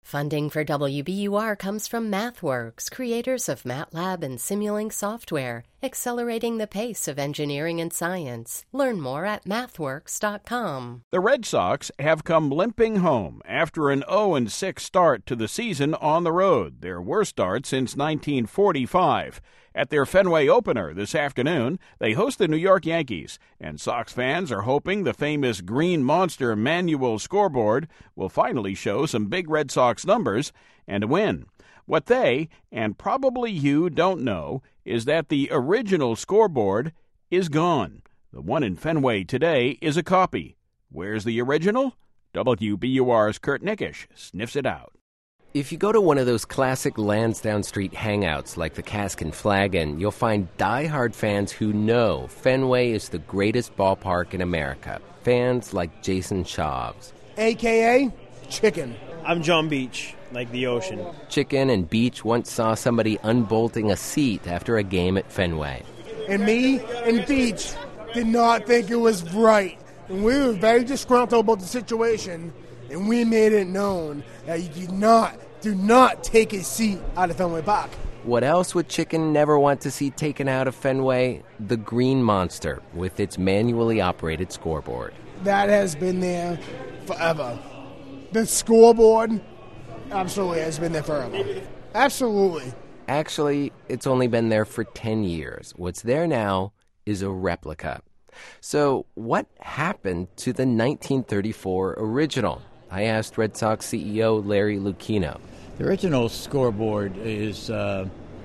Funding for WBUR comes from MathWorks, creators of MATLAB and Simulink software, accelerating the pace of engineering and science. Learn more at mathworks.com. The Red Sox have come limping home after an 0-6 start to the season on the road, their worst start since 1945. At their Fenway opener this afternoon, they host the New York Yankees, and Sox fans are hoping the famous Green Monster manual scoreboard will finally show some big Red Sox numbers and a win. What they, and probably you, don't know is that the original scoreboard is gone. The one in Fenway today is a copy. Where's the original? WBUR's Kurt Nickish sniffs it out. If you go to one of those classic Lansdowne Street hangouts like the Cask and Flagon, you'll find diehard fans who know Fenway is the greatest ballpark in America. Fans like Jason Schaubs. A.K.A. Chicken. I'm John Beach, like the ocean. Chicken and Beach once saw somebody unbolting a seat after a game at Fenway. And me and Beach did not think it was right. And we were very disgruntled about the situation, and we made it known that you do not take a seat out of Fenway Park. What else would Chicken never want to see taken out of Fenway? The Green Monster, with its manually operated scoreboard. That has been there forever. The scoreboard absolutely has been there forever. Absolutely. Actually, it's only been there for 10 years. What's there now is a replica. So what happened to the 1934 original? I asked Red Sox CEO Larry Lucchino. The original scoreboard is if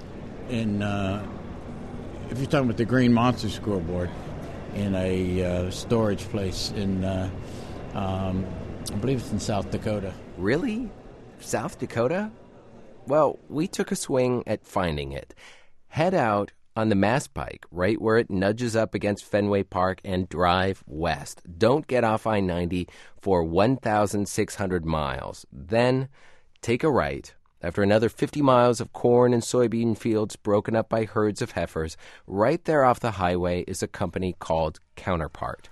you're talking about the Green Monster scoreboard, in a storage place in, I believe it's in South Dakota. Really? South Dakota? Well, we took a swing at finding it. Head out on the Mass Pike, right where it nudges up against Fenway Park, and drive west. Don't get off I-90 for 1,600 miles. Then take a right. After another 50 miles of corn and soybean fields broken up by herds of heifers, right there off the highway is a company called Counterpart.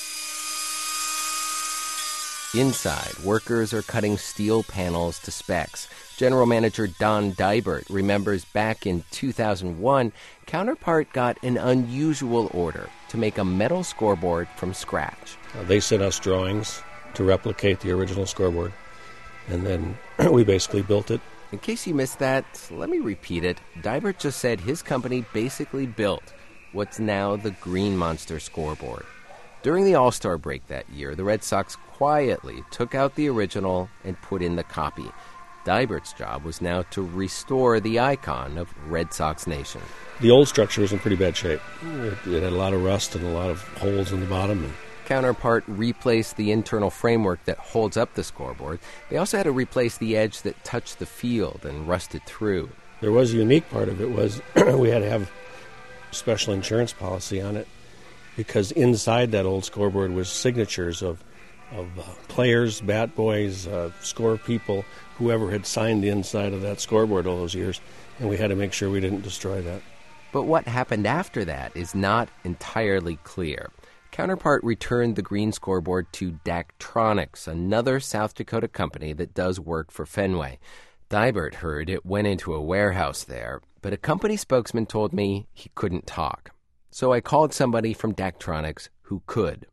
Inside, workers are cutting steel panels to specs. General Manager Don Dibert remembers back in 2001, Counterpart got an unusual order to make a metal scoreboard from scratch. They sent us drawings to replicate the original scoreboard, and then we basically built it. In case you missed that, let me repeat it. Dibert just said his company basically built what's now the Green Monster scoreboard. During the All-Star break that year, the Red Sox quietly took out the original and put in the copy. Dibert's job was now to restore the icon of Red Sox Nation. The old structure was in pretty bad shape. It had a lot of rust and a lot of holes in the bottom. Counterpart replaced the internal framework that holds up the scoreboard. They also had to replace the edge that touched the field and rusted through. There was a unique part of it was we had to have a special insurance policy on it, because inside that old scoreboard was signatures of players, bat boys, score people, whoever had signed the inside of that scoreboard all those years, and we had to make sure we didn't destroy that. But what happened after that is not entirely clear. Counterpart returned the green scoreboard to Daktronics, another South Dakota company that does work for Fenway. Dibert heard it went into a warehouse there, but a company spokesman told me he couldn't talk. So I called somebody from Daktronics who could.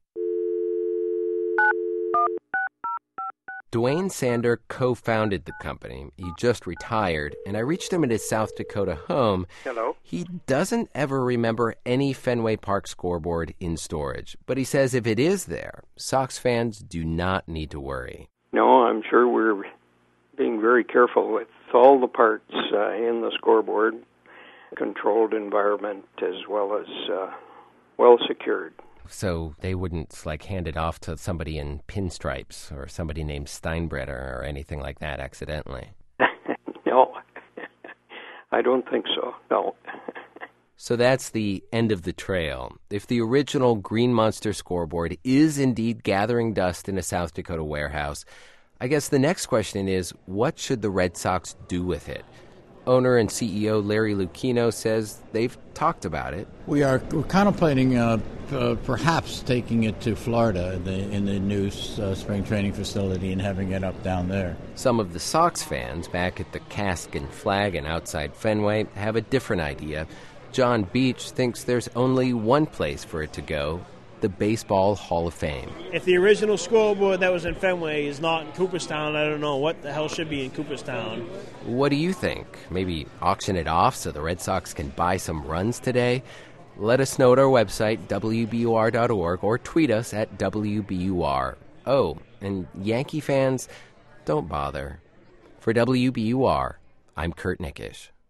Dwayne Sander co-founded the company. He just retired, and I reached him at his South Dakota home. Hello. He doesn't ever remember any Fenway Park scoreboard in storage, but he says if it is there, Sox fans do not need to worry. No, I'm sure we're being very careful with all the parts in the scoreboard, controlled environment as well as well secured. So they wouldn't, hand it off to somebody in pinstripes or somebody named Steinbrenner or anything like that accidentally? No, I don't think so, no. So that's the end of the trail. If the original Green Monster scoreboard is indeed gathering dust in a South Dakota warehouse, I guess the next question is, what should the Red Sox do with it? Owner and CEO Larry Lucchino says they've talked about it. We're contemplating perhaps taking it to Florida in the new spring training facility and having it up down there. Some of the Sox fans back at the Cask and Flagon outside Fenway have a different idea. John Beach thinks there's only one place for it to go, the Baseball Hall of Fame. If the original scoreboard that was in Fenway is not in Cooperstown, I don't know what the hell should be in Cooperstown. What do you think? Maybe auction it off so the Red Sox can buy some runs today? Let us know at our website, WBUR.org, or tweet us at WBUR. Oh, and Yankee fans, don't bother. For WBUR, I'm Kurt Nickish.